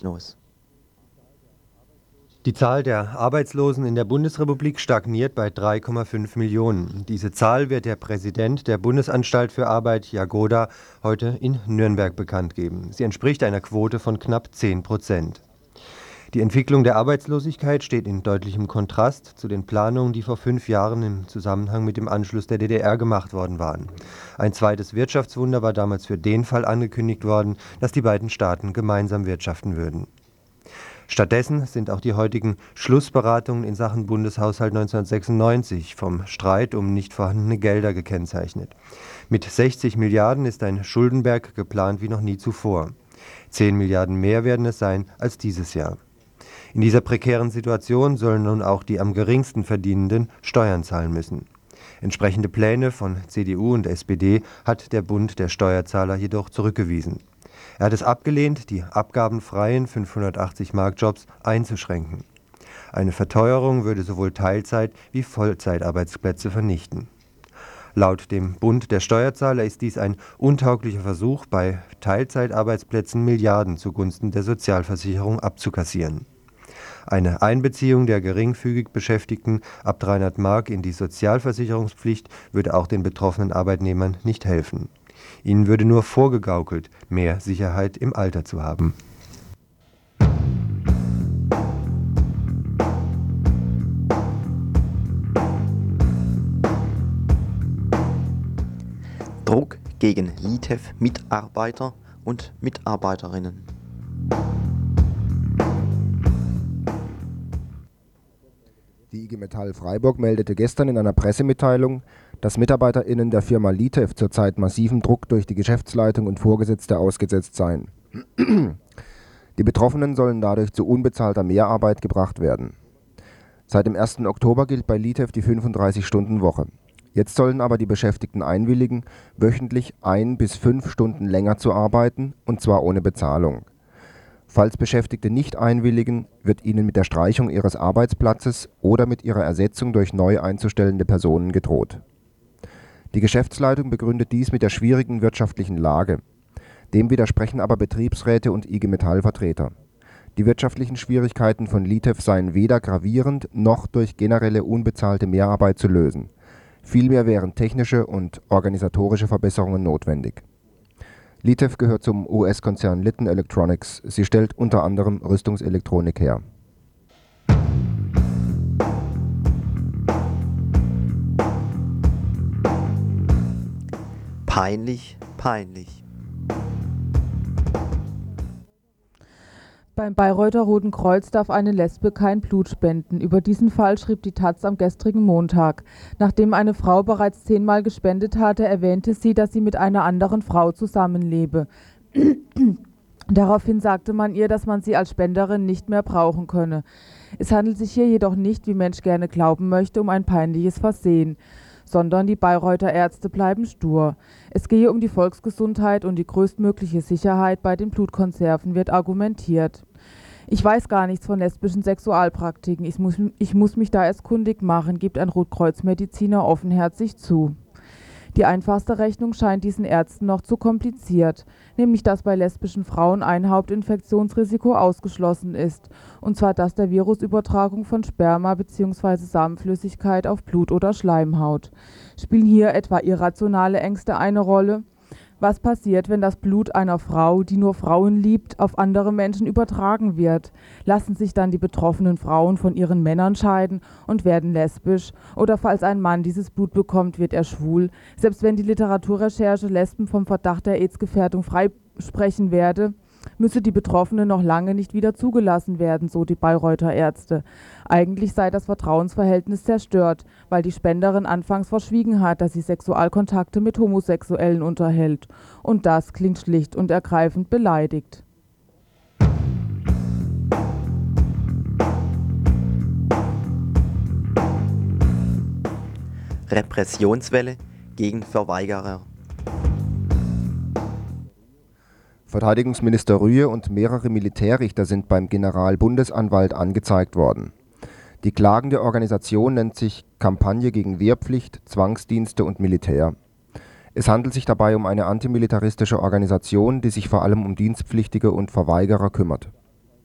Los. Die Zahl der Arbeitslosen in der Bundesrepublik stagniert bei 3,5 Millionen. Diese Zahl wird der Präsident der Bundesanstalt für Arbeit, Jagoda, heute in Nürnberg bekannt geben. Sie entspricht einer Quote von knapp 10%. Die Entwicklung der Arbeitslosigkeit steht in deutlichem Kontrast zu den Planungen, die vor 5 Jahren im Zusammenhang mit dem Anschluss der DDR gemacht worden waren. Ein zweites Wirtschaftswunder war damals für den Fall angekündigt worden, dass die beiden Staaten gemeinsam wirtschaften würden. Stattdessen sind auch die heutigen Schlussberatungen in Sachen Bundeshaushalt 1996 vom Streit um nicht vorhandene Gelder gekennzeichnet. Mit 60 Milliarden ist ein Schuldenberg geplant wie noch nie zuvor. 10 Milliarden mehr werden es sein als dieses Jahr. In dieser prekären Situation sollen nun auch die am geringsten Verdienenden Steuern zahlen müssen. Entsprechende Pläne von CDU und SPD hat der Bund der Steuerzahler jedoch zurückgewiesen. Er hat es abgelehnt, die abgabenfreien 580-Mark-Jobs einzuschränken. Eine Verteuerung würde sowohl Teilzeit- wie Vollzeitarbeitsplätze vernichten. Laut dem Bund der Steuerzahler ist dies ein untauglicher Versuch, bei Teilzeitarbeitsplätzen Milliarden zugunsten der Sozialversicherung abzukassieren. Eine Einbeziehung der geringfügig Beschäftigten ab 300 Mark in die Sozialversicherungspflicht würde auch den betroffenen Arbeitnehmern nicht helfen. Ihnen würde nur vorgegaukelt, mehr Sicherheit im Alter zu haben. Druck gegen Litev-Mitarbeiter und Mitarbeiterinnen. Die IG Metall Freiburg meldete gestern in einer Pressemitteilung, dass MitarbeiterInnen der Firma Litev zurzeit massivem Druck durch die Geschäftsleitung und Vorgesetzte ausgesetzt seien. Die Betroffenen sollen dadurch zu unbezahlter Mehrarbeit gebracht werden. Seit dem 1. Oktober gilt bei Litev die 35-Stunden-Woche. Jetzt sollen aber die Beschäftigten einwilligen, wöchentlich 1 bis 5 Stunden länger zu arbeiten, und zwar ohne Bezahlung. Falls Beschäftigte nicht einwilligen, wird ihnen mit der Streichung ihres Arbeitsplatzes oder mit ihrer Ersetzung durch neu einzustellende Personen gedroht. Die Geschäftsleitung begründet dies mit der schwierigen wirtschaftlichen Lage. Dem widersprechen aber Betriebsräte und IG Metall-Vertreter. Die wirtschaftlichen Schwierigkeiten von Litev seien weder gravierend noch durch generelle unbezahlte Mehrarbeit zu lösen. Vielmehr wären technische und organisatorische Verbesserungen notwendig. Litev gehört zum US-Konzern Litton Electronics. Sie stellt unter anderem Rüstungselektronik her. Peinlich, peinlich. Beim Bayreuther Roten Kreuz darf eine Lesbe kein Blut spenden. Über diesen Fall schrieb die taz am gestrigen Montag. Nachdem eine Frau bereits 10-mal gespendet hatte, erwähnte sie, dass sie mit einer anderen Frau zusammenlebe. Daraufhin sagte man ihr, dass man sie als Spenderin nicht mehr brauchen könne. Es handelt sich hier jedoch nicht, wie Mensch gerne glauben möchte, um ein peinliches Versehen, sondern die Bayreuther Ärzte bleiben stur. Es gehe um die Volksgesundheit und die größtmögliche Sicherheit bei den Blutkonserven, wird argumentiert. Ich weiß gar nichts von lesbischen Sexualpraktiken. Ich muss mich da erst kundig machen, gibt ein Rotkreuzmediziner offenherzig zu. Die einfachste Rechnung scheint diesen Ärzten noch zu kompliziert, nämlich dass bei lesbischen Frauen ein Hauptinfektionsrisiko ausgeschlossen ist, und zwar das der Virusübertragung von Sperma bzw. Samenflüssigkeit auf Blut oder Schleimhaut. Spielen hier etwa irrationale Ängste eine Rolle? Was passiert, wenn das Blut einer Frau, die nur Frauen liebt, auf andere Menschen übertragen wird? Lassen sich dann die betroffenen Frauen von ihren Männern scheiden und werden lesbisch? Oder falls ein Mann dieses Blut bekommt, wird er schwul? Selbst wenn die Literaturrecherche Lesben vom Verdacht der AIDS-Gefährdung freisprechen werde, müsse die Betroffene noch lange nicht wieder zugelassen werden, so die Bayreuther Ärzte. Eigentlich sei das Vertrauensverhältnis zerstört, weil die Spenderin anfangs verschwiegen hat, dass sie Sexualkontakte mit Homosexuellen unterhält. Und das klingt schlicht und ergreifend beleidigt. Repressionswelle gegen Verweigerer. Verteidigungsminister Rühe und mehrere Militärrichter sind beim Generalbundesanwalt angezeigt worden. Die klagende Organisation nennt sich Kampagne gegen Wehrpflicht, Zwangsdienste und Militär. Es handelt sich dabei um eine antimilitaristische Organisation, die sich vor allem um Dienstpflichtige und Verweigerer kümmert.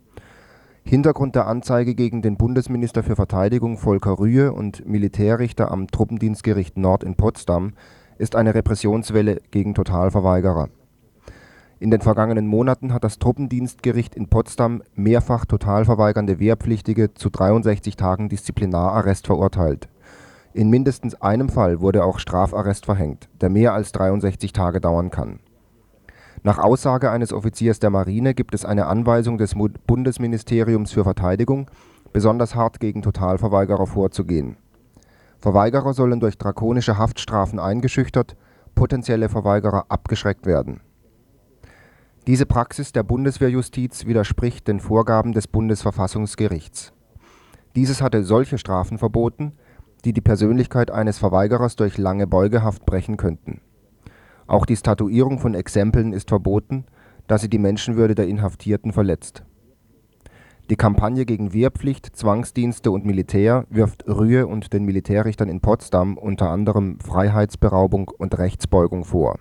Hintergrund der Anzeige gegen den Bundesminister für Verteidigung Volker Rühe und Militärrichter am Truppendienstgericht Nord in Potsdam ist eine Repressionswelle gegen Totalverweigerer. In den vergangenen Monaten hat das Truppendienstgericht in Potsdam mehrfach totalverweigernde Wehrpflichtige zu 63 Tagen Disziplinararrest verurteilt. In mindestens einem Fall wurde auch Strafarrest verhängt, der mehr als 63 Tage dauern kann. Nach Aussage eines Offiziers der Marine gibt es eine Anweisung des Bundesministeriums für Verteidigung, besonders hart gegen Totalverweigerer vorzugehen. Verweigerer sollen durch drakonische Haftstrafen eingeschüchtert, potenzielle Verweigerer abgeschreckt werden. Diese Praxis der Bundeswehrjustiz widerspricht den Vorgaben des Bundesverfassungsgerichts. Dieses hatte solche Strafen verboten, die die Persönlichkeit eines Verweigerers durch lange Beugehaft brechen könnten. Auch die Statuierung von Exempeln ist verboten, da sie die Menschenwürde der Inhaftierten verletzt. Die Kampagne gegen Wehrpflicht, Zwangsdienste und Militär wirft Rühe und den Militärrichtern in Potsdam unter anderem Freiheitsberaubung und Rechtsbeugung vor.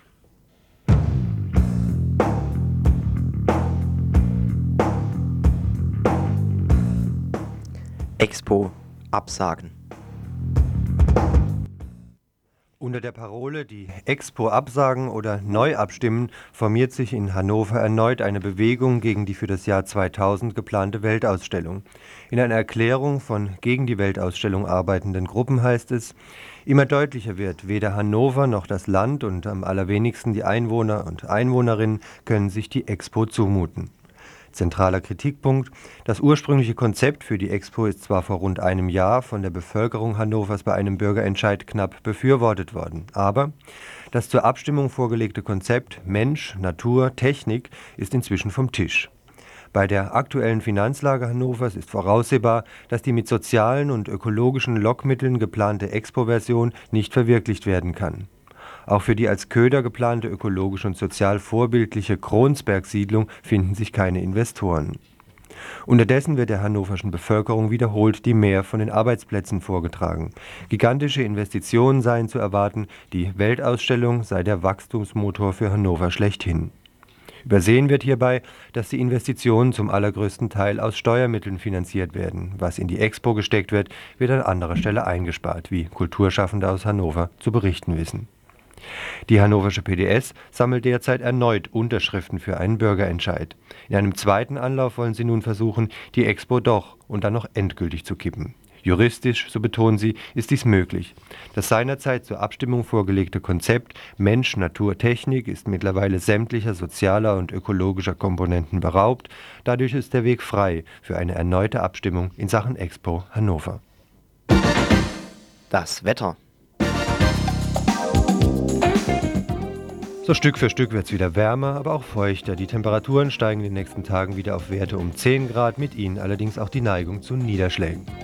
Expo absagen. Unter der Parole die Expo absagen oder neu abstimmen formiert sich in Hannover erneut eine Bewegung gegen die für das Jahr 2000 geplante Weltausstellung. In einer Erklärung von gegen die Weltausstellung arbeitenden Gruppen heißt es: Immer deutlicher wird, weder Hannover noch das Land und am allerwenigsten die Einwohner und Einwohnerinnen können sich die Expo zumuten. Zentraler Kritikpunkt: Das ursprüngliche Konzept für die Expo ist zwar vor rund einem Jahr von der Bevölkerung Hannovers bei einem Bürgerentscheid knapp befürwortet worden, aber das zur Abstimmung vorgelegte Konzept Mensch, Natur, Technik ist inzwischen vom Tisch. Bei der aktuellen Finanzlage Hannovers ist voraussehbar, dass die mit sozialen und ökologischen Lockmitteln geplante Expo-Version nicht verwirklicht werden kann. Auch für die als Köder geplante ökologisch und sozial vorbildliche Kronsberg-Siedlung finden sich keine Investoren. Unterdessen wird der hannoverschen Bevölkerung wiederholt die Mehr von den Arbeitsplätzen vorgetragen. Gigantische Investitionen seien zu erwarten, die Weltausstellung sei der Wachstumsmotor für Hannover schlechthin. Übersehen wird hierbei, dass die Investitionen zum allergrößten Teil aus Steuermitteln finanziert werden. Was in die Expo gesteckt wird, wird an anderer Stelle eingespart, wie Kulturschaffende aus Hannover zu berichten wissen. Die hannoversche PDS sammelt derzeit erneut Unterschriften für einen Bürgerentscheid. In einem zweiten Anlauf wollen sie nun versuchen, die Expo doch und dann noch endgültig zu kippen. Juristisch, so betonen sie, ist dies möglich. Das seinerzeit zur Abstimmung vorgelegte Konzept Mensch, Natur, Technik ist mittlerweile sämtlicher sozialer und ökologischer Komponenten beraubt. Dadurch ist der Weg frei für eine erneute Abstimmung in Sachen Expo Hannover. Das Wetter. So Stück für Stück wird es wieder wärmer, aber auch feuchter. Die Temperaturen steigen in den nächsten Tagen wieder auf Werte um 10 Grad, mit ihnen allerdings auch die Neigung zu Niederschlägen.